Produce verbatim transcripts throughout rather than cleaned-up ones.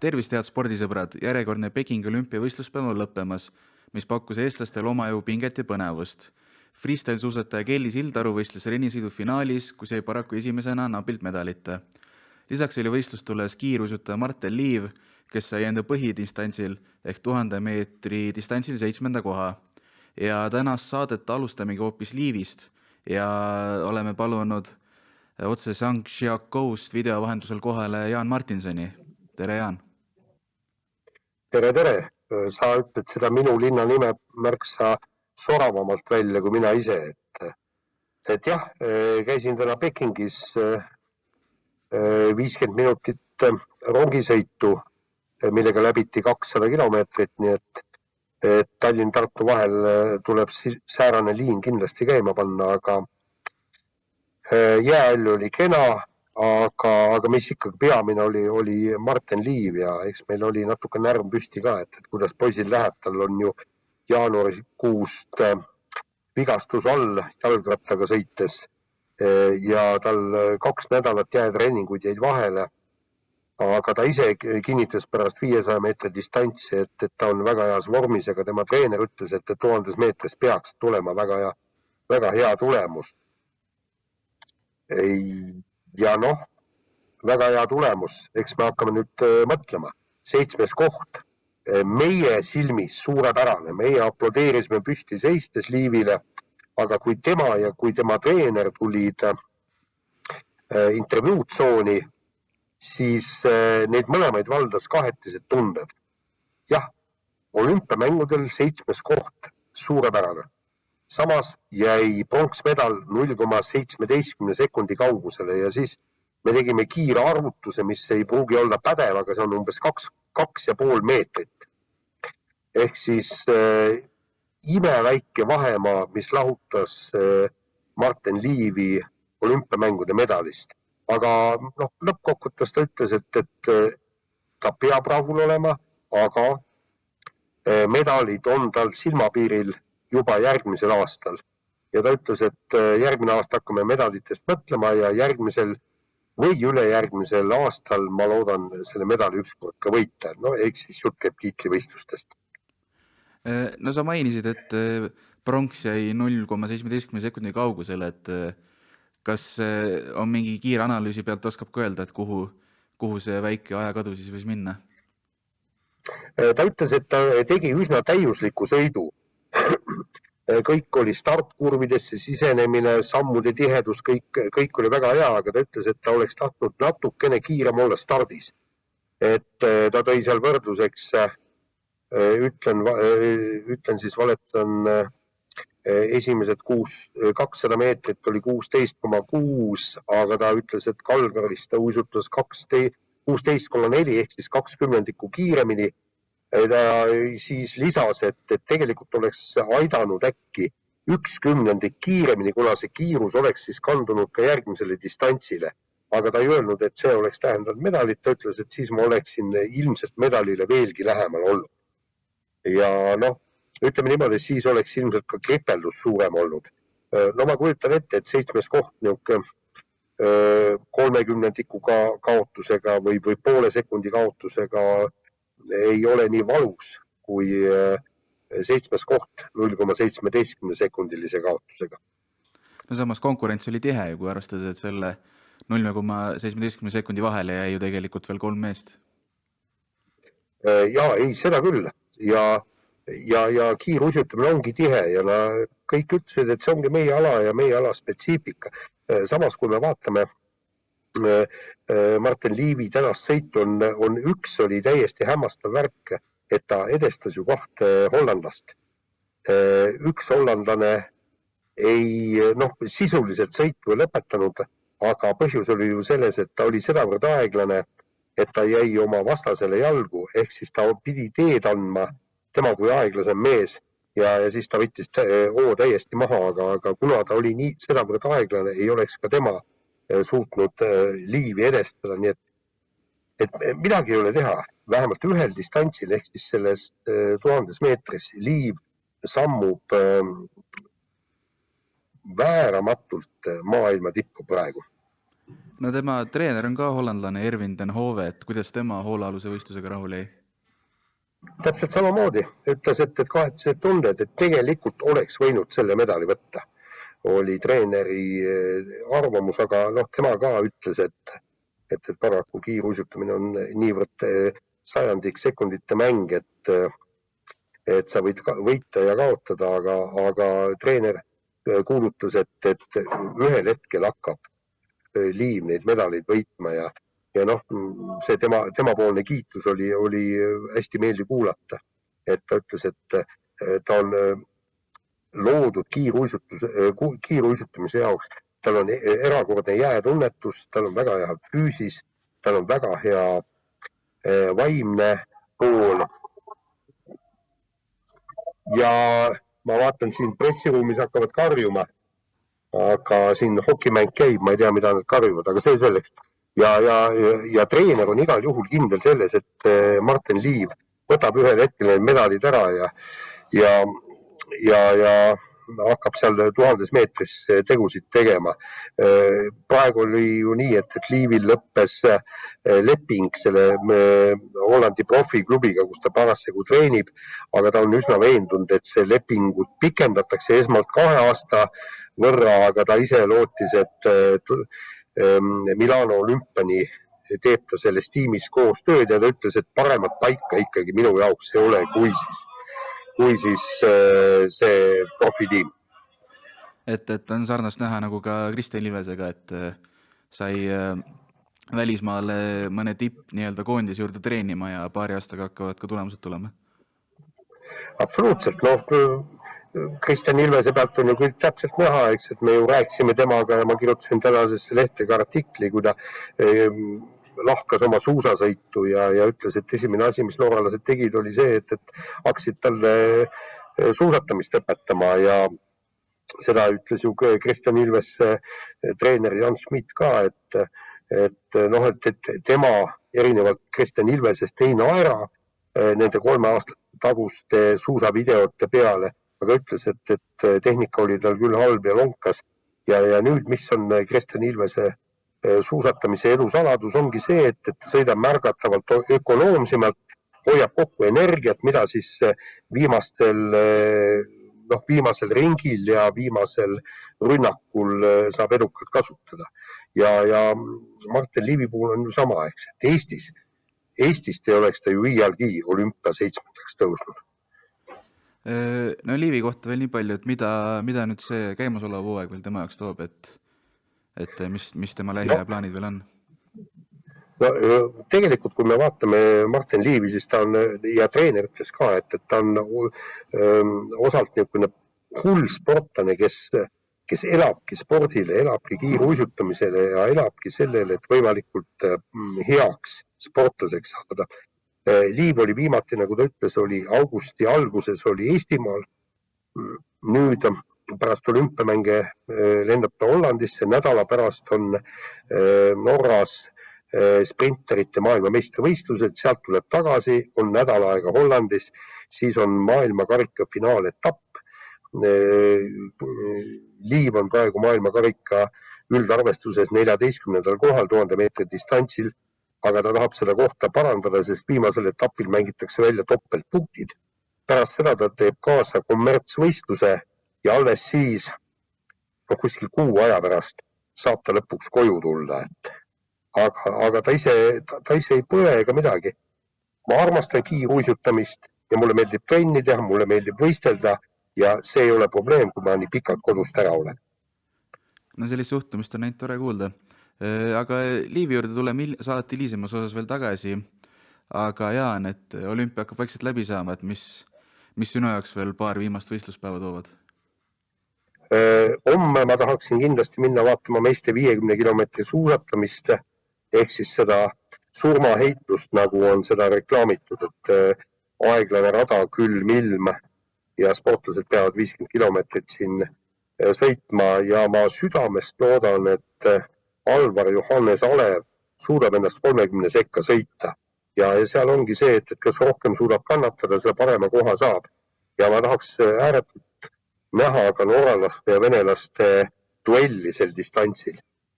Tervist, head spordisõbrad! Järjekordne Pekingi olümpiavõistluspäev on lõppemas, mis pakkus eestlastele omajagu pinget ja põnevust. Freestyle suusataja Kelly Sildaru võistles rennisõidu finaalis, kus jäi paraku esimesena napilt medalita. Lisaks oli võistlustules kiiruisutaja Marten Liiv, kes sai enda põhidistantsil ehk tuhande meetri distantsil seitsmenda koha. Ja tänast saadet alustamegi hoopis Liivist ja oleme palunud otse Zhangjiakou'st video vahendusel kohale Jaan Martinsoni. Tere, Jaan! Tere, tere! Sa ütled seda minu linna nime märksa soravamalt välja kui mina ise. Et, et jah, käisin täna Pekingis viiskümmend minutit rongisõitu, millega läbiti kakssada kilomeetrit, nii et, et Tallinn-Tartu vahel tuleb säärane liin kindlasti käima panna, aga jääall oli kena, aga, aga mis ikkagi peamine oli, oli Marten Liiv ja eks meil oli natuke närv püsti ka, et, et kuidas poisil läheb, tal on ju jaanuarikuust vigastus all jalgrattaga sõites ja tal kaks nädalat jäätreeninguid jäid vahele, aga ta ise kinnitas pärast viiesaja meetri distantsi, et, et ta on väga heas vormis, aga tema treener ütles, et tuhandes meetris peaks tulema väga hea, väga hea tulemus. Ei, ja noh, väga hea tulemus, eks me hakkame nüüd mõtlema. Seitsmes koht, meie silmis suurepärane, meie aplodeerisime püsti seistes Liivile, aga kui tema ja kui tema treener tulid intervjuutsooni, siis neid mõlemaid valdas kahetised tunded. Jah, olümpiamängudel seitsmes koht, suurepärane. Samas jäi pronksmedal null koma seitsmeteist sekundi kaugusele ja siis me tegime kiire arvutuse, mis ei pruugi olla pädev, aga see on umbes kaks, kaks ja pool meetrit. Ehk siis äh, imeväike vahemaa, mis lahutas äh, Marten Liivi olümpiamängude medalist. Aga noh, lõppkokkuvõttes ta ütles, et, et ta peab rahul olema, aga äh, medalid on tal silmapiiril juba järgmisel aastal. Ja ta ütles, et järgmine aasta hakkame medalitest mõtlema ja järgmisel või ülejärgmisel aastal ma loodan selle medali ükskord ka võita. No eks siis jutt käib tiitlivõistlustest. No sa mainisid, et pronks jäi null koma seitsmeteist sekundi kaugusele, et kas on mingi kiire analüüsi pealt oskab ka öelda, et kuhu, kuhu see väike ajakadu siis võis minna? Ta ütles, et ta tegi üsna täiusliku sõidu. Kõik oli startkurvidesse sisenemine, sammude tihedus, kõik, kõik oli väga hea, aga ta ütles, et ta oleks tahtnud natukene kiirem olla stardis. Et ta tõi seal võrdluseks, ütlen, ütlen siis valetan, esimesed kuus, kakssada meetrit oli kuusteist koma kuus, aga ta ütles, et Kalgaris ta uisutas kuusteist koma neli ehk siis kakskümmendikku kiiremini. Ta siis lisas, et, et tegelikult oleks aidanud äkki üks kümnendik kiiremini, kuna see kiirus oleks siis kandunud ka järgmisele distantsile. Aga ta ei öelnud, et see oleks tähendanud medalit, ta ütles, et siis ma oleksin ilmselt medalile veelgi lähemal olnud. Ja noh, ütleme niimoodi, siis oleks ilmselt ka kripeldus suurem olnud. No ma kujutan ette, et seitsmes koht niuke kolmekümnendiku kaotusega või, või poole sekundi kaotusega ei ole nii valus kui seitsmes koht null koma seitsmeteist sekundilise kaotusega. No samas konkurents oli tihe, kui arvestades, et selle null koma seitsmeteist sekundi vahele jäi ju tegelikult veel kolm meest. Ja ei, seda küll. Ja, ja, ja kiiruisutamine ongi tihe ja na, kõik ütlesid, et see ongi meie ala ja meie ala spetsiifika. Samas, kui me vaatame Marten Liivi tänast sõitu on, on üks oli täiesti hämmastav värk, et ta edestas ju kahte hollandlast. Üks hollandlane ei noh, sisuliselt sõitu ei lõpetanud, aga põhjus oli ju selles, et ta oli sedavõrd aeglane, et ta jäi oma vastasele jalgu, ehk siis ta pidi teed andma tema kui aeglasem mees ja, ja siis ta võttis oo täiesti maha, aga, aga kuna ta oli nii sedavõrd aeglane, ei oleks ka tema suutnud Liivi edestada, nii et, et midagi ei ole teha. Vähemalt ühel distantsil, ehk siis selles tuhandes meetris Liiv sammub vääramatult maailma tippu praegu. no tema treener on ka hollandlane Erwin den Hove, et kuidas tema hoolealuse võistlusega rahul jäi? Täpselt samamoodi ütles, et, et kahetsused tunded, et tegelikult oleks võinud selle medali võtta. Oli treeneri arvamus, aga noh, tema ka ütles, et, et, et paraku kiiruisutamine on niivõrd sajandik sekundite mäng, et, et sa võid võita ja kaotada, aga, aga treener kuulutas, et, et ühel hetkel hakkab Liiv neid medaleid võitma ja Ja noh, see tema, tema poolne kiitus oli, oli hästi meeldi kuulata, et ta ütles, et ta on loodud kiiruisutamise jaoks, tal on erakordne jäätunnetus, tal on väga hea füüsis, tal on väga hea vaimne pool. Ja ma vaatan siin pressiruumis hakkavad karjuma, aga siin hokimäng käib, ma ei tea, mida nad karjuvad, aga see selleks. Ja, ja, ja treener on igal juhul kindel selles, et Martin Liiv võtab ühel hetkel need medalid ära ja, ja, ja, ja hakkab seal tuhandes meetris tegusid tegema. Praegu oli ju nii, et, et Liivil lõppes leping selle Hollandi profiklubiga, kus ta parasjagu treenib, aga ta on üsna veendunud, et see lepingut pikendatakse esmalt kahe aasta võrra, aga ta ise lootis, et Milano olümpiani teeb ta selles tiimis koos tööd ja ta ütles, et paremat paika ikkagi minu jaoks ei ole, kui siis, kui siis see profitiim. Et, et on sarnast näha nagu ka Kristjan Ilvesega, et sai välismaale mõne tipp nii-öelda koondis juurde treenima ja paari aastaga hakkavad ka tulemused tulema. Absoluutselt, noh, Kristjan Ilvese pealt on ju kõik täpselt näha, eks, et me ju rääkisime temaga ja ma kirjutasin tänasesse lehtega artikli, kui ta eh, lahkas oma suusasõitu ja, ja ütles, et esimene asi, mis norralased tegid, oli see, et, et hakkasid talle suusatamist õpetama ja seda ütles ju Kristjan Ilves treener Jan Schmidt ka, et, et, noh, et, et tema erinevalt Kristjan Ilvesest ei naera nende kolme aastate taguste suusavideote peale, aga ütles, et, et tehnika oli tal küll halb ja lonkas ja, ja nüüd, mis on Kristjan Ilvese suusatamise edu saladus, ongi see, et, et ta sõidab märgatavalt ökonoomsemalt, hoiab kokku energiat, mida siis viimastel, noh, viimasel ringil ja viimasel rünnakul saab edukalt kasutada. Ja, ja Martin Liivi puhul on ju sama, eks, et Eestis, Eestist ei oleks ta ju iialgi olümpia seitsmendaks tõusnud. No Liivi kohta veel nii palju, et mida, mida nüüd see käimasolev hooaeg veel tema jaoks toob, et, et mis, mis tema lähiajaplaanid veel on? No, tegelikult, kui me vaatame Martin Liivi, siis ta on, ja treener ütles ka, et, et ta on öö, osalt niisugune hull sportlane, kes, kes elabki spordile, elabki kiiruisutamisele ja elabki sellele, et võimalikult heaks sportlaseks saada. Liiv oli viimati, nagu ta ütles, oli augusti alguses oli Eestimaal. Nüüd pärast olümpiamänge lendab ta Hollandisse, nädala pärast on Norras sprinterite maailma meistrivõistlused, sealt tuleb tagasi, on nädal aega Hollandis, siis on maailma karika finaaletapp. Liiv on praegu maailma karika üldarvestuses neljateistkümnendal kohal tuhande meetri distantsil, aga ta tahab seda kohta parandada, sest viimasel etapil mängitakse välja topeltpunktid. Pärast seda ta teeb kaasa kommertsvõistluse ja alles siis, no kuskil kuu aja pärast, saab ta lõpuks koju tulla. Et. Aga, aga ta, ise, ta, ta ise ei põe ega midagi. Ma armastan kiiruisutamist ja mulle meeldib trenni teha, mulle meeldib võistelda ja see ei ole probleem, kui ma nii pikalt kodust ära olen. No sellist suhtumist on näinud tore kuulda. Aga Liivi juurde tuleme saati hilisemas osas veel tagasi, aga Jaan, et olümpia hakkab vaikselt läbi saama, et mis, mis sinu jaoks veel paar viimast võistluspäeva toovad? Homme ma tahaksin kindlasti minna vaatama meeste viiekümne kilomeetri suusatamist ehk siis seda surmaheitlust, nagu on seda reklaamitud, et aeglane rada, külm ilm ja sportlased peavad viiskümmend kilomeetrit siin sõitma ja ma südamest loodan, et Alvar Johannes Alev suudab ennast kolmekümne sekka sõita ja, ja seal ongi see, et, et kes rohkem suudab kannatada, selle parema koha saab ja ma tahaks ääretult näha ka norralaste ja venelaste duelli sel distantsil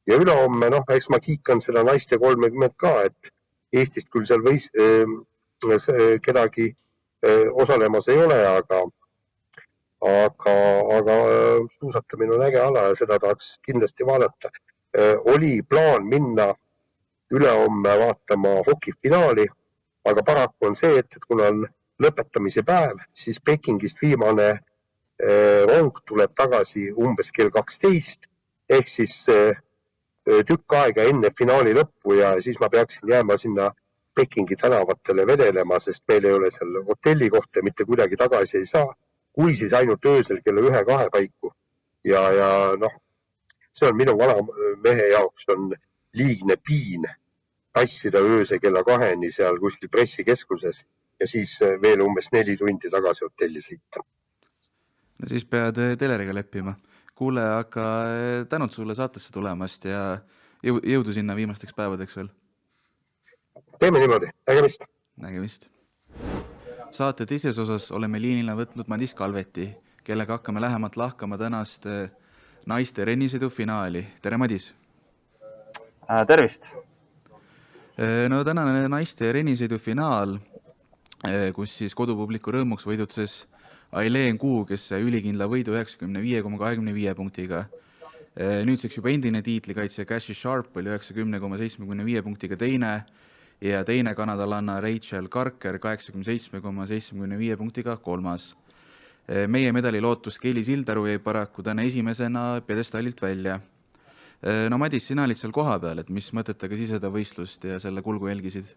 ja ülehomme, noh, eks ma kiikan seda naiste kolmekümmend ka, et Eestist küll seal võis, äh, kedagi äh, osalemas ei ole, aga aga, aga suusatamine on äge ala ja seda tahaks kindlasti vaadata. Oli plaan minna ülehomme vaatama hokifinaali, aga paraku on see, et kuna on lõpetamise päev, siis Pekingist viimane rong tuleb tagasi umbes kell kaksteist ehk siis tükk aega enne finaali lõppu ja siis ma peaksin jääma sinna Pekingi tänavatele vedelema, sest meil ei ole seal hotelli kohta, mitte kuidagi tagasi ei saa. Kui siis ainult öösel kella ühe kahe paiku ja, ja noh, see on minu vana mehe jaoks on liigne piin tassida ööse kella kaheni seal kuskil pressikeskuses ja siis veel umbes neli tundi tagasi hotelli sõita. No siis pead teleriga leppima. Kuule, aga tänud sulle saatesse tulemast ja jõudu sinna viimasteks päevadeks veel. Teeme niimoodi, nägemist. Nägemist. Saate teises osas oleme liinile võtnud Madis Kalveti, kellega hakkame lähemalt lahkama tänast naiste rennisõidu finaali. Tere, Madis! Äh, tervist! No tänane naiste rennisõidu finaal, kus siis kodupubliku rõõmuks võidutses Aileen Kuu, kes ülikindla võidu üheksakümne viie koma kahekümne viie punktiga. Nüüdseks juba endine tiitlikaitse Cassie Sharp oli üheksakümne koma seitsmekümne viie punktiga teine ja teine kanadalanna Rachel Karker kaheksakümne seitsme koma seitsmekümne viie punktiga kolmas. Meie medali lootus Kelly Sildaru jäi paraku täna esimesena pjedestallilt välja. No Madis, sina olid seal koha peal, et mis mõtetega siis seda võistlust ja selle kulgu jälgisid?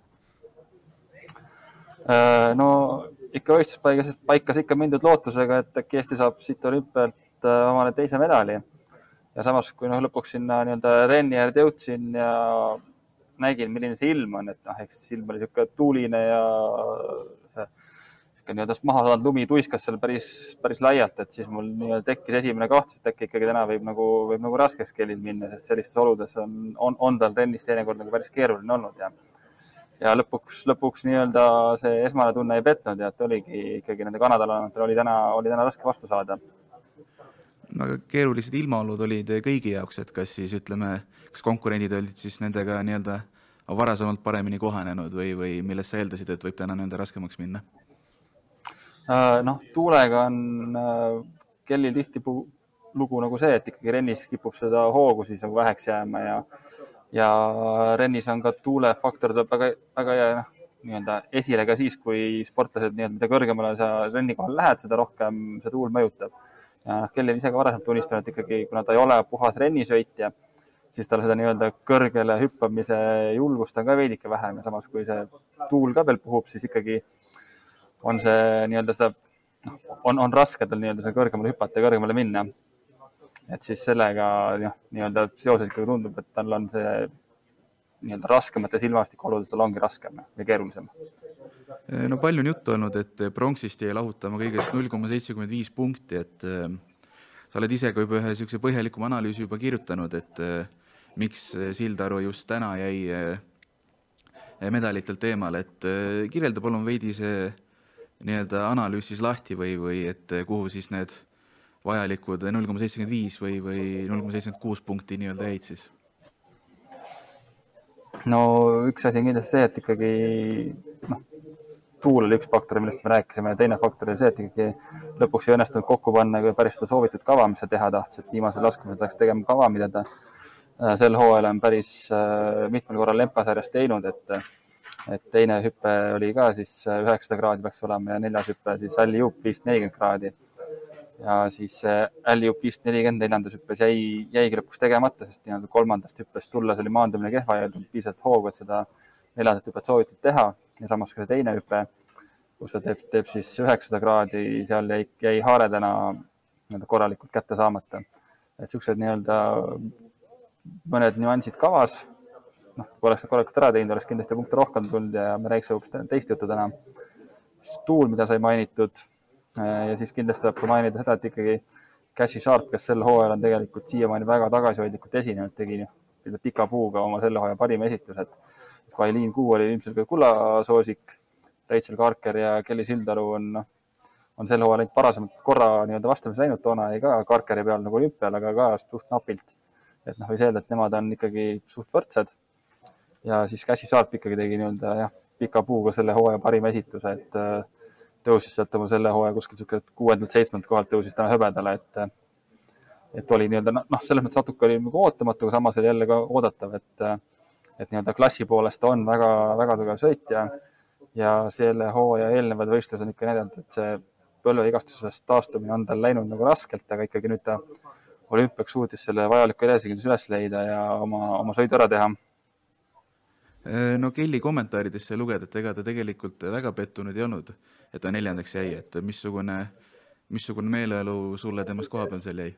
No ikka võistluspaikas paikas ikka mindud lootusega, et äkki Eesti saab siit olümpialt omale teise medali. Ja samas, kui noh, lõpuks sinna nii-öelda renni äärde jõudsin ja nägin, milline see ilm on, et noh, eks ilm oli niisugune tuuline ja see nii-öelda maha saanud lumi tuiskas seal päris, päris laialt, et siis mul nii-öelda tekkis esimene kahtlus, et äkki ikkagi täna võib nagu, võib nagu raskeks Kellil minna, sest sellistes oludes on, on, on tal rennis teinekord nagu päris keeruline olnud ja, ja lõpuks, lõpuks nii-öelda see esmane tunne ei petnud ja et oligi ikkagi nende kanadalannatel oli täna, oli täna raske vastu saada. Aga keerulised ilmaolud olid kõigi jaoks, et kas siis ütleme, kas konkurendid olid siis nendega nii-öelda varasemalt paremini kohanenud või, või millest sa eeldasid, et võib täna nii-öelda raskemaks minna? Noh, tuulega on Kellil tihti lugu nagu see, et ikkagi rennis kipub seda hoogu siis nagu väheks jääma ja, ja rennis on ka tuulefaktor tuleb väga, väga noh, nii-öelda esile ka siis, kui sportlased nii-öelda mida kõrgemale sa renni kohal lähed, seda rohkem see tuul mõjutab. Ja Kellil ise ka varasemalt tunnistanud, et ikkagi, kuna ta ei ole puhas rennisõitja, siis tal seda nii-öelda kõrgele hüppamise julgust on ka veidike vähem ja samas kui see tuul ka veel puhub, siis ikkagi on see nii-öelda seda, on, on raske tal nii-öelda see kõrgemale hüpata ja kõrgemale minna. Et siis sellega nii-öelda seoses ikkagi tundub, et tal on see nii-öelda raskemates ilmastikuoludes, tal ongi raskem või keerulisem. No palju on juttu olnud, et pronksist jäi lahutama kõigest null koma seitsekümmend viis punkti, et sa oled ise ka juba ühe sellise põhjalikuma analüüsi juba kirjutanud, et miks Sildaru just täna jäi medalitelt eemal, et kirjelda palun veidi see nii-öelda analüüsis lahti või, või et kuhu siis need vajalikud null koma seitsekümmend viis või, või null koma seitsekümmend kuus punkti nii-öelda jäid siis? No üks asi on kindlasti see, et ikkagi noh, tuul oli üks faktor, millest me rääkisime ja teine faktor oli see, et ikkagi lõpuks ei õnnestunud kokku panna päris seda soovitud kava, mis sa teha tahtsid. Viimasel laskumisel tahaks tegema kava, mida ta sel hooajal on päris mitmel korral lempasarjas teinud, et et teine hüppe oli ka siis üheksasada kraadi peaks olema ja neljas hüppe siis alley-oop viissada nelikümmend kraadi. Ja siis alley-oop viissada nelikümmend neljandas hüppes jäi, jäigi lõpuks tegemata, sest nii-öelda kolmandast hüppest tulles oli maandumine kehva ja piisavalt hoogu, et seda neljandat hüppet soovitud teha. Ja samas ka see teine hüppe, kus ta teeb, teeb siis üheksasada kraadi, seal jäi, jäi haaredena nii-öelda korralikult kätte saamata. Et sellised nii-öelda mõned nüansid kavas. Noh, kui oleks korralikult ära teinud, oleks kindlasti punkte rohkem tulnud ja me rääkisime hoopis teist juttu täna. Tuul, mida sai mainitud ja siis kindlasti saab ka mainida seda, et ikkagi Cassie Sharp, kes sel hooajal on tegelikult siiamaani väga tagasihoidlikult esinenud, tegi pika puuga oma selle hooaja parim esitus, et kui Aileen Kuu oli ilmselt ka kullasoosik, Rachel Karker ja Kelly Sildaru on, on sel hooajal parasemalt korra nii-öelda vastamise läinud, toona ei ka Karkeri peal nagu olümpial, aga ka suht napilt. et noh, võis öelda, et nemad on ikkagi suht võrdsed ja siis Cassie Sharp ikkagi tegi nii-öelda jah, pika puuga selle hooaja parima esituse, et tõusis sealt oma selle hooaja kuskil kuuendalt seitsmelt kohalt tõusis täna hõbedale, et, et oli nii-öelda, noh, selles mõttes natuke oli nagu ootamatu, aga samas oli jälle ka oodatav, et, et nii-öelda klassi poolest on väga, väga tugev sõitja ja selle hooaja eelnevad võistlused on ikka näidanud, et see põlvevigastusest taastumine on tal läinud nagu raskelt, aga ikkagi nüüd ta olümpiaks suutis selle vajaliku enesekindluse üles leida ja oma, oma sõidu ära teha. No Kelly kommentaaridesse lugeda, et ega ta tegelikult väga pettunud ei olnud, et ta neljandaks jäi, et missugune, missugune meeleolu sulle temast koha peal seal jäi?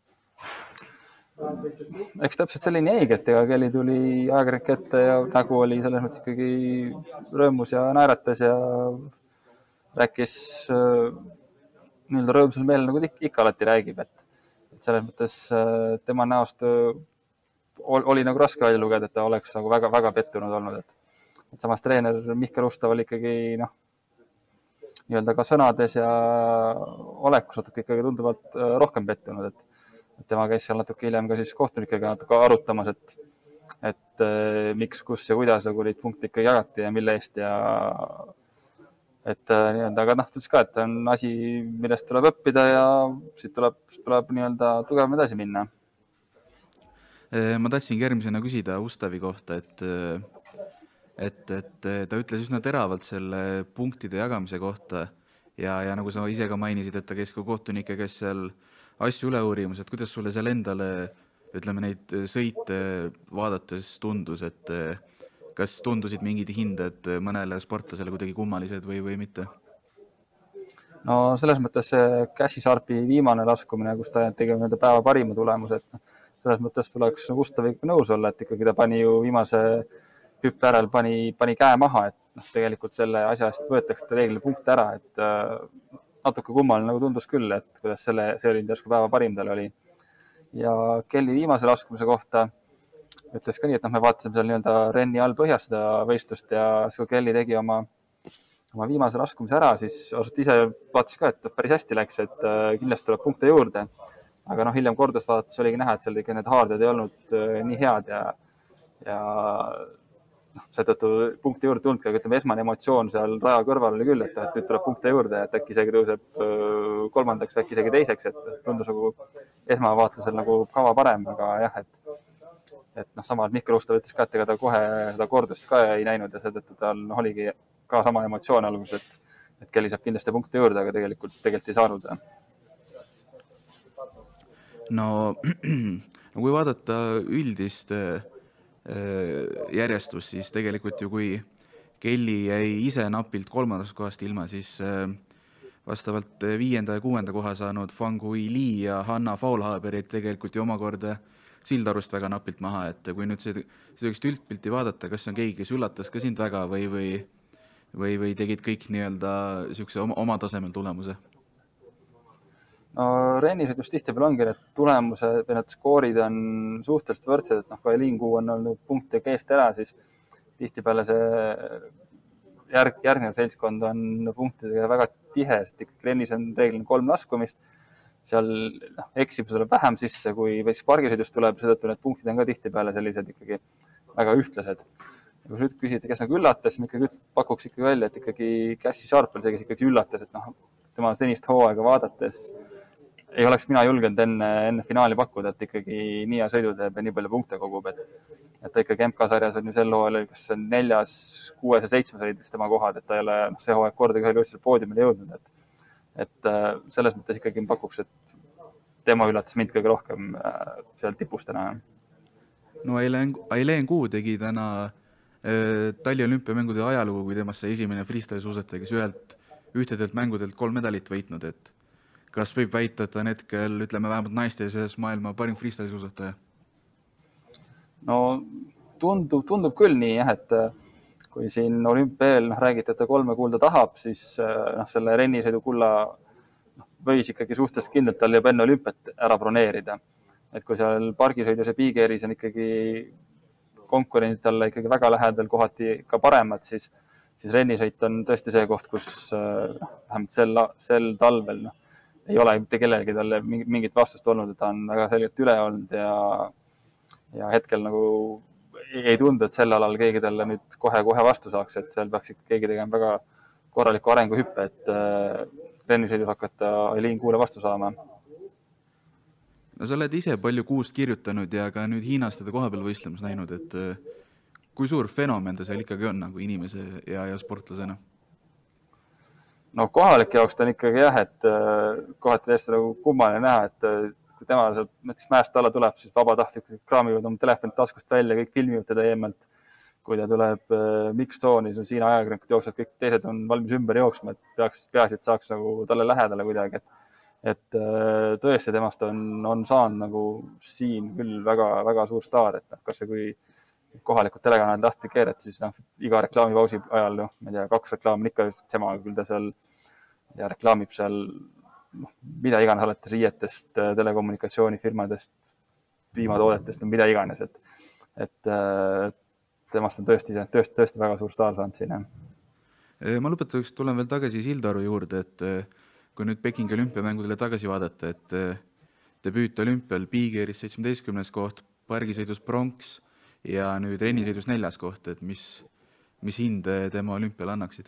Eks täpselt selline jäigi, et ega Kelly tuli ajakirjanik ette ja nägu oli selles mõttes ikkagi rõõmus ja naeratas ja rääkis nii-öelda rõõmsal meelel, nagu ikka alati räägib, et, et selles mõttes tema näost oli nagu raske välja lugeda, et ta oleks nagu väga, väga pettunud olnud, et, et samas treener Mihkel Ustav oli ikkagi noh, nii-öelda ka sõnades ja olekus natuke ikkagi tunduvalt rohkem pettunud, et, et tema käis seal natuke hiljem ka siis kohtunikega natuke arutamas, et, et miks, kus ja kuidas nagu neid punkte ikka jagati ja mille eest ja et nii-öelda, aga noh, ta ütles ka, et on asi, millest tuleb õppida ja siit tuleb, tuleb nii-öelda tugevam edasi minna. Ma tahtsin järgmisena küsida Ustavi kohta, et, et, et ta ütles üsna teravalt selle punktide jagamise kohta ja, ja nagu sa ise ka mainisid, et ta käis ka kohtunike, kes seal asju üle uurimas, et kuidas sulle seal endale, ütleme, neid sõite vaadates tundus, et kas tundusid mingid hinded mõnele sportlasele kuidagi kummalised või, või mitte? No selles mõttes see Cassie Sharpi viimane laskumine, kus ta tegi nende päeva parima tulemus, et selles mõttes tuleks Ustaviga nõus olla, et ikkagi ta pani ju viimase hüppe järel pani, pani käe maha, et noh, tegelikult selle asja eest võetakse reeglina punkte ära, et äh, natuke kummaline nagu tundus küll, et kuidas selle, see oli järsku päeva parim tal oli. Ja Kelly viimase laskumise kohta ütles ka nii, et noh, me vaatasime seal nii-öelda Renni all põhjas seda võistlust ja kui Kelly tegi oma, oma viimase laskumise ära, siis osalt ise vaatas ka, et päris hästi läks, et äh, kindlasti tuleb punkte juurde. Aga noh, hiljem kordus vaadates oligi näha, et seal ikka need haarded ei olnud äh, nii head ja, ja noh, seetõttu punkte juurde tulnud, aga ütleme, esmane emotsioon seal raja kõrval oli küll, et, et nüüd tuleb punkte juurde, et äkki isegi tõuseb äh, kolmandaks, äkki isegi teiseks, et tundus nagu esmavaatlusel nagu kava parem, aga jah, et, et noh, samas Mihkel Ustav ütles ka, et ega ta kohe seda kordust ka ei näinud ja seetõttu tal no, oligi ka sama emotsioon alguses, et, et Kelly saab kindlasti punkte juurde, aga tegelikult, tegelikult ei saanud. No, no kui vaadata üldist järjestust, siis tegelikult ju kui Kelly jäi ise napilt kolmandast kohast ilma, siis vastavalt viienda ja kuuenda koha saanud Fang Hui Li ja Hanna Faulhaber jäid tegelikult ju omakorda Sildarust väga napilt maha, et kui nüüd seda üldpilti vaadata, kas on keegi, kes üllatas ka sind väga või, või, või, või tegid kõik nii-öelda niisuguse oma, oma tasemel tulemuse? No rennisõidus tihtipeale ongi need tulemused või need skoorid on suhteliselt võrdsed, et noh, kui Liin Kuu on olnud punkti keest ära, siis tihtipeale see järg, järgnev seltskond on punktidega väga tihe, sest ikkagi rennis on reeglina kolm laskumist, seal noh, eksib tuleb vähem sisse, kui pargisõidus tuleb, seetõttu need punktid on ka tihtipeale sellised ikkagi väga ühtlased. Ja kui nüüd küsida, kes nagu üllatas, ma ikkagi pakuks ikkagi välja, et ikkagi Cassie Sharp on see, kes ikkagi üllatas, et noh, tema senist hooaega vaadates ei oleks mina julgenud enne, enne finaali pakkuda, et ikkagi nii hea sõidu teeb ja nii palju punkte kogub, et, et ta ikkagi M K-sarjas on ju sel hooajal, kas on neljas, kuues ja seitsmes olid vist tema kohad, et ta ei ole noh, see hooaeg kordagi ühel võistlusel poodiumile jõudnud, et, et selles mõttes ikkagi pakuks, et tema üllatas mind kõige rohkem seal tipus täna. No Aileen, Aileen Kuu tegi täna äh, Tallinna olümpiamängude ajalugu, kui temast sai esimene freestyle suusataja, kes ühelt, ühtedelt mängudelt kolm medalit võitnud, et kas võib väita, et on hetkel, ütleme vähemalt naiste sees maailma parim freestyle suusataja? No tundub, tundub küll nii, jah, et kui siin olümpial noh, räägiti, et ta kolme kulda tahab, siis noh, selle rennisõidu kulla noh, võis ikkagi suhteliselt kindlalt tal juba enne olümpiat ära broneerida. Et kui seal pargisõidus ja piigieris on ikkagi konkurendid talle ikkagi väga lähedal, kohati ka paremad, siis, siis rennisõit on tõesti see koht, kus vähemalt sel, sel talvel noh, ei ole mitte kellelgi talle mingit vastust olnud, et ta on väga selgelt üle olnud ja, ja hetkel nagu ei tundu, et sel alal keegi talle nüüd kohe-kohe vastu saaks, et seal peaks ikka keegi tegema väga korraliku arenguhüppe, et rennisõidus hakata Aileen Kuule vastu saama. No sa oled ise palju Kuust kirjutanud ja ka nüüd Hiinas teda koha peal võistlemas näinud, et kui suur fenomen ta seal ikkagi on nagu inimese ja, ja sportlasena? No kohalike jaoks ta on ikkagi jah, et kohati täiesti nagu kummaline näha, et kui tema sealt näiteks mäest alla tuleb, siis vabatahtlikult kraamivad oma telefonid taskust välja, kõik filmivad teda eemalt. Kui ta tuleb mix-zooni, siin ajakirjanikud jooksvad, kõik teised on valmis ümber jooksma, et peaks, peaasi, et saaks nagu talle lähedale kuidagi. Et, et tõesti temast on, on saanud nagu siin küll väga, väga suur staar, et kas see kui kohalikud telekanalid lahti keered, siis noh, iga reklaamipausi ajal, noh, ma ei tea, kaks reklaami ikka tema, küll ta seal ja reklaamib seal noh, mida iganes alates riietest, telekommunikatsioonifirmadest, piimatoodetest, mida iganes, et, et temast on tõesti, tõesti, tõesti väga suur staar saanud siin. Ma lõpetuseks tulen veel tagasi Sildaru juurde, et kui nüüd Pekingi olümpiamängudele tagasi vaadata, et debüüt olümpial Bigeris seitsmeteistkümnes koht, pargisõidus pronks ja nüüd rennisõidus neljas koht, et mis, mis hinde tema olümpial annaksid?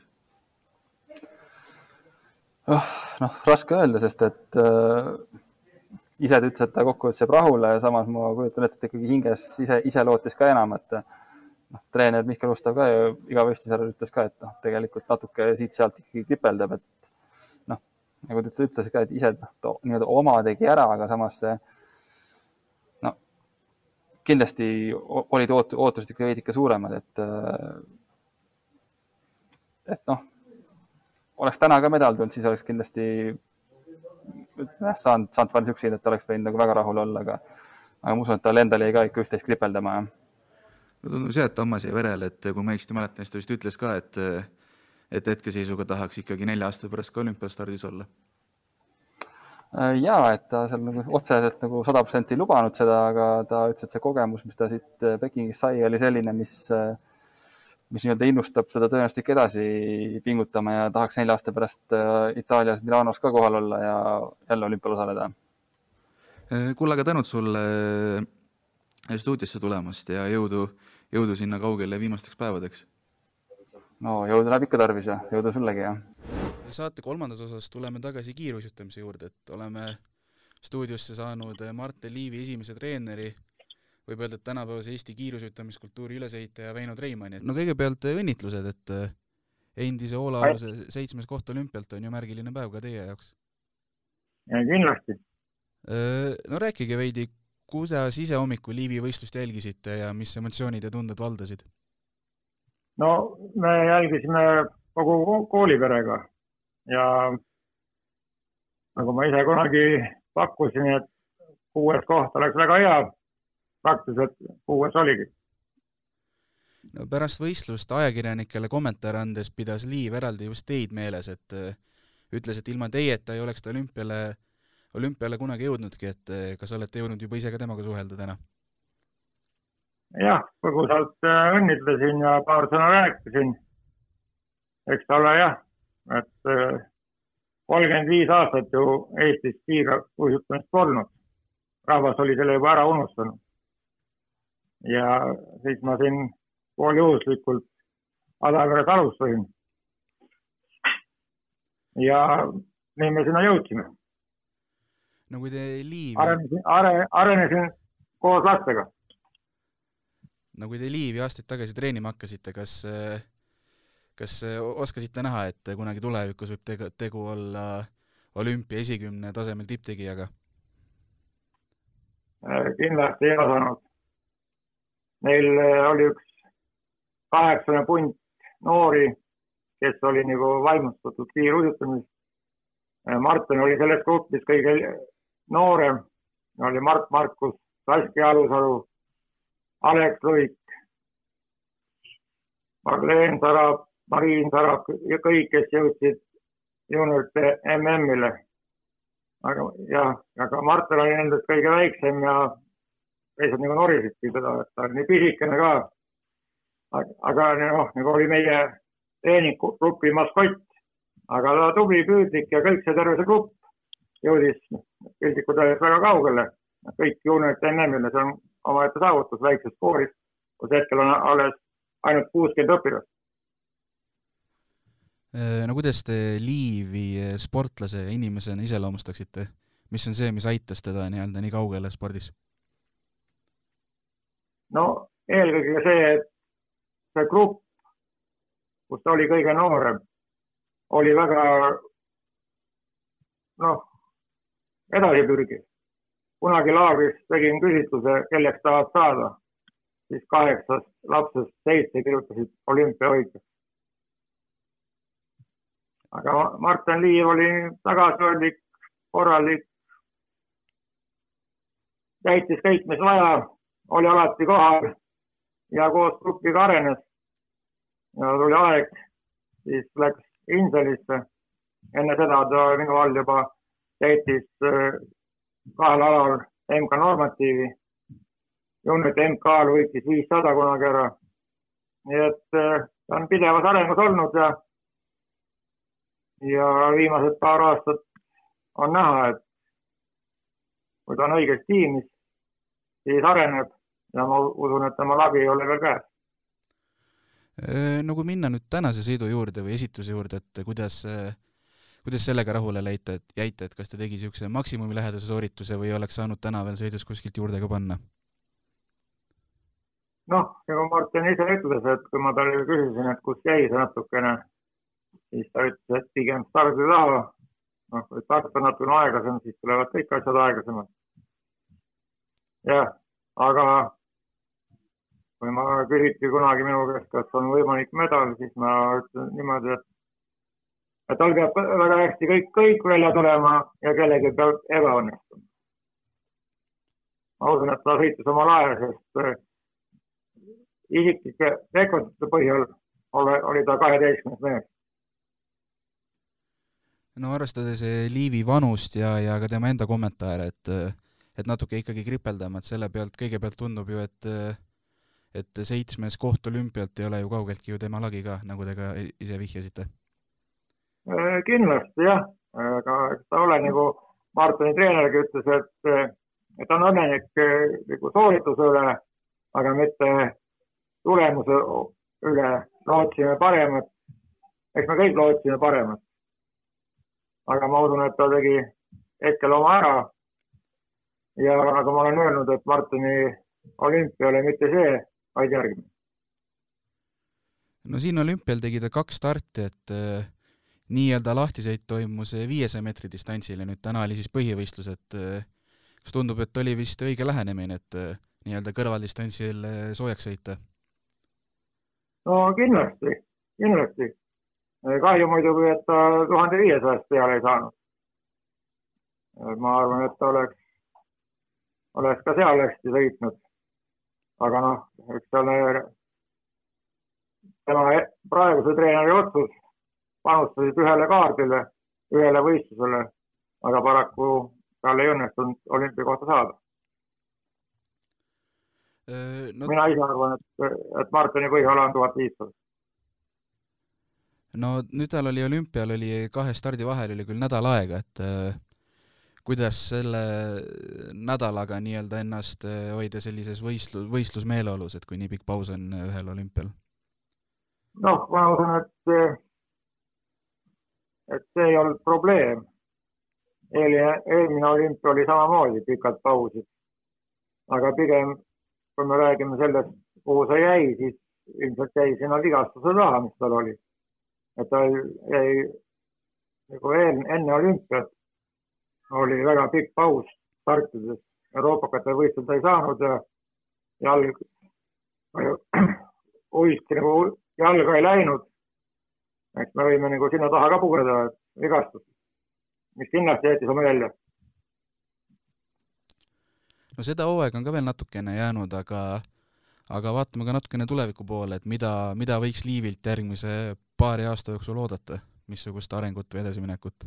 Oh, noh, raske öelda, sest et äh, ise ta ütles, et ta kokkuvõttes jääb rahule ja samas ma kujutan ette, et ikkagi hinges ise, ise lootis ka enam, et noh, treener Mihkel Ustav ka ja iga võistlusjärel ütles ka, et noh, tegelikult natuke siit-sealt ikkagi kipeldab, et noh, nagu ta ütles ka, et ise noh, nii-öelda oma tegi ära, aga samas see no, kindlasti olid oot- ootused ikka veidi ikka suuremad, et et noh, oleks täna ka medal tulnud, siis oleks kindlasti saanud, saanud palju süksid, et oleks võinud nagu väga rahul olla, aga, aga ma usun, et tal endal jäi ka ikka üht-teist kripeldama. No tundub see, et Tammas jäi verele, et kui ma õigesti mäletan, siis ta vist ütles ka, et, et hetkeseisuga tahaks ikkagi nelja aasta pärast ka olümpiastardis olla. Jaa, et ta seal nagu otseselt nagu sada protsenti lubanud seda, aga ta ütles, et see kogemus, mis ta siit Pekingis sai, oli selline, mis mis nii-öelda innustab seda tõenäoliselt edasi pingutama ja tahaks nelja aasta pärast Itaalias Milanos ka kohal olla ja jälle olümpial osaleda. Kuule, aga tänud sulle stuudiosse tulemast ja jõudu, jõudu sinna kaugele viimasteks päevadeks. No jõudu läheb ikka tarvis ja jõudu sullegi. Ja. Saate kolmandas osas tuleme tagasi kiirusjutamise juurde, et oleme stuudiosse saanud Marten Liivi esimese treeneri, võib öelda, et tänapäevase Eesti kiirusjutamiskultuuri ülesehitaja Veino Treimani. No kõigepealt õnnitlused, et endise Oola-aluse seitsmes koht olümpialt on ju märgiline päev ka teie jaoks. Ja kindlasti. No rääkige veidi, kuidas ise hommikul Liivi võistlust jälgisite ja mis emotsioonid ja tunded valdasid? No me jälgisime kogu kooliperega ja nagu ma ise kunagi pakkusin, et kuues koht oleks väga hea, praktiliselt kuues oligi. No pärast võistlust ajakirjanikele kommentaare andes pidas Liiv eraldi just teid meeles, et ütles, et ilma teieta ei oleks ta olümpiale, olümpiale kunagi jõudnudki, et kas olete jõudnud juba ise ka temaga suhelda täna? Jah, põgusalt õnnitlesin ja paar sõna rääkisin. Eks ta ole jah, et kolmkümmend viis aastat ju Eestis kiirusjutamist polnud. Rahvas oli selle juba ära unustanud. Ja siis ma siin pooljuhuslikult Adagres alustasin. Ja nii me sinna jõudsime. No kui te Liivi... Arenesin, are, arenesin koos lastega. No kui te Liivi aastaid tagasi treenima hakkasite, kas, kas oskasite näha, et kunagi tulevikus võib tegu, tegu olla olümpia esikümne tasemel tipptegijaga? Kindlasti ei osanud. Neil oli üks kaheksane punt noori, kes oli nagu vaimustatud kiirusjutamist. Martin oli selles grupis kõige noorem. Oli Mart Markus, Saski Alusalu, Alex Luik, Marleen Sarab, Mariin Sarab ja kõik, kes jõudsid juniorite M M-ile. Aga, jah, aga Martin oli nendest kõige väiksem ja teised nagu norisidki seda, et ta oli nii pisikene ka. Aga noh, nagu oli meie treeninggrupi maskott. Aga ta tubli püüdlik ja kõik see terve see grupp jõudis pildikud väga kaugele. Kõik juniorite M M-ile, see on omaette saavutus väikses kooris, kus hetkel on alles ainult kuuskümmend õpilast. No kuidas te Liivi sportlase ja inimesena iseloomustaksite? Mis on see, mis aitas teda nii-öelda nii kaugele spordis? No eelkõige see, et see grupp, kus ta oli kõige noorem, oli väga noh, edasipürgi. Kunagi laagris tegin küsitluse, kelleks tahad saada, siis kaheksast lapsest seitse kirjutasid olümpiahoidjaks. Aga Martin Liiv oli tagasihoidlik, korralik, täitis kõik, mis vaja, oli alati kohal ja koos grupiga arenes. Ja tuli aeg, siis läks Inselisse. Enne seda ta minu all juba täitis kahel alal M K normatiivi. Junnete M K-l võitis viissada kunagi ära. Nii et ta on pidevas arengus olnud ja, ja viimased paar aastat on näha, et kui ta on õiges tiimis, siis areneb ja ma usun, et tema lagi ei ole veel käes. No kui minna nüüd tänase sõidu juurde või esituse juurde, et kuidas, kuidas sellega rahule leita, et jäita, et kas ta tegi siukse maksimumi lähedase soorituse või oleks saanud täna veel sõidus kuskilt juurde ka panna? Noh, nagu Martin ise ütles, et kui ma talle küsisin, et kus jäi see natukene, siis ta ütles, et pigem stardi taha. Noh, kui start on natukene aegasem, siis tulevad kõik asjad aegasemad. Jah, aga kui ma küsiti kunagi minu käest, kas on võimalik medal, siis ma ütlen niimoodi, et, et tal peab väga hästi kõik, kõik välja tulema ja kellegi peab ebaõnnestuma. Ma usun, et ta sõitis oma lae, sest isiklike rekordite põhjal oli ta kaheteistkümnes mees. No arvestades Liivi vanust ja, ja ka tema enda kommentaare, et, et natuke ikkagi kripeldama, et selle pealt kõigepealt tundub ju, et, et seitsmes koht olümpialt ei ole ju kaugeltki ju tema lagi ka, nagu te ka ise vihjasite. Kindlasti jah, aga ta ole nagu Martini treenergi ütles, et, et on õnnelik nagu soorituse üle, aga mitte tulemuse üle lootsime paremat. Eks me kõik lootsime paremat. Aga ma usun, et ta tegi hetkel oma ära. Ja nagu ma olen öelnud, et Martini olümpia oli mitte see, vaid järgmine. No siin olümpial tegi ta kaks starti, et äh, nii-öelda lahtisõit toimus viiesaja meetri distantsil ja nüüd täna oli siis põhivõistlus, et äh, kas tundub, et oli vist õige lähenemine, et äh, nii-öelda kõrvaldistantsil äh, soojaks sõita? No kindlasti, kindlasti. Kahju muidugi, et ta tuhande viiesajast peale ei saanud. Ma arvan, et ta oleks, oleks ka seal hästi sõitnud. Aga noh, üks selle tema praeguse treeneri otsus panustasid ühele kaardile, ühele võistlusele, aga paraku tal ei õnnestunud olümpia kohta saada. No, mina ise arvan, et, et Martini põhjala on tuhat viissada. No nüüd tal oli olümpial, oli kahe stardi vahel, oli küll nädal aega, et äh, kuidas selle nädalaga nii-öelda ennast hoida sellises võistlus, võistlusmeeleolus, et kui nii pikk paus on ühel olümpial? Noh, ma usun, et, et see ei olnud probleem. Eelmine, eelmine olümpia oli samamoodi pikalt pausid. Aga pigem, kui me räägime sellest, kuhu see jäi, siis ilmselt jäi sinna vigastuse taha, mis tal oli. Et ta jäi nagu enne olümpiat oli väga pikk paus startides. Euroopakate võistleda ei saanud ja jalg, uiski nagu jalga ei läinud. Eks me võime nagu sinna taha ka pugeda, et vigastus, mis kindlasti jäetis oma jälje. No seda hooaega on ka veel natukene jäänud, aga, aga vaatame ka natukene tuleviku poole, et mida, mida võiks Liivilt järgmise paari aasta jooksul oodata, missugust arengut või edasiminekut?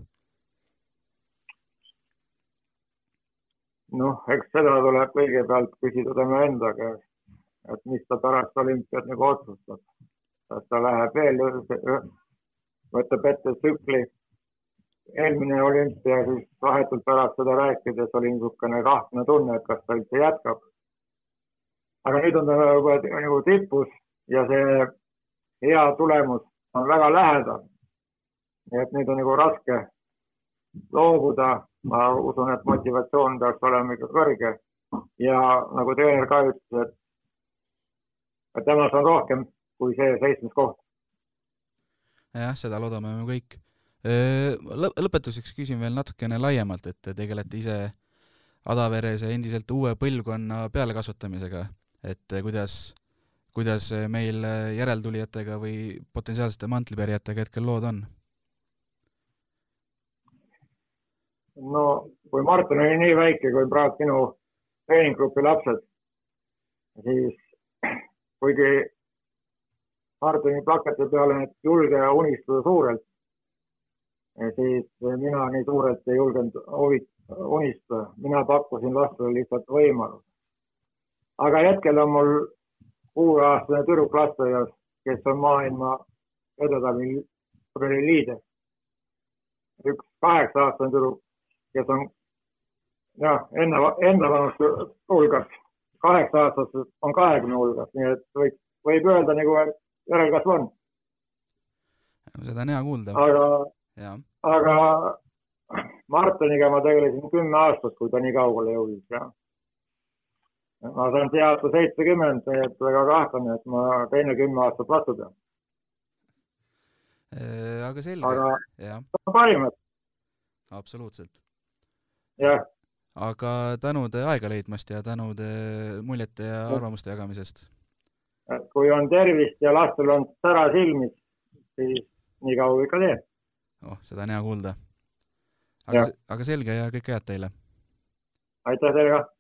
Noh, eks seda tuleb kõigepealt küsida tema endaga, et mis ta pärast olümpiat nagu otsustab. Kas ta läheb veel, võtab ette tsükli. Eelmine olümpia, siis vahetult pärast seda rääkides oli niisugune kahtlane tunne, et kas ta üldse jätkab. aga nüüd on ta juba nagu tipus ja see hea tulemus on väga lähedal. Nii et nüüd on nagu raske loobuda. Ma usun, et motivatsioon peaks olema ikka kõrge. Ja nagu treener ka ütles, et, et temas on rohkem kui see seitsmes koht. Jah, seda loodame me kõik. Lõpetuseks küsin veel natukene laiemalt, et te tegelete ise Adaveres endiselt uue põlvkonna pealekasvatamisega, et kuidas, kuidas meil järeltulijatega või potentsiaalsete mantlipärjatega hetkel lood on? No, kui Martin oli nii väike, kui praegu minu treeninggrupi lapsed, siis kuigi Martini plakati peale need julge unistada suurelt, siis mina nii suurelt ei julgenud unistada. Mina pakkusin lastele lihtsalt võimalus. Aga hetkel on mul kuueaastane tüdruk lasteaias, kes on maailma edetabeli liider. Üks kaheksa-aastane tüdruk, kes on ja, enne, enda vanust hulgas. Kaheksa aastast on kahekümne hulgas, nii et võib, võib öelda, nagu, et järelkasv on. Seda on hea kuulda. Aga, ja. aga Martiniga ma tegelesin kümme aastat, kui ta nii kaugele jõudis. Ja. Ma saan see aasta seitsekümmend, et väga kahtlane, et ma teine kümme aastat vastu pean. Aga selge. Aga ja. parimad. Absoluutselt. Jah. Aga tänud aega leidmast ja tänud muljete ja arvamuste jagamisest. Kui on tervist ja lastel on sära silmis, siis nii kaua ikka tee. Oh, seda on hea kuulda. Aga, aga selge ja kõik head teile. Aitäh teile ka.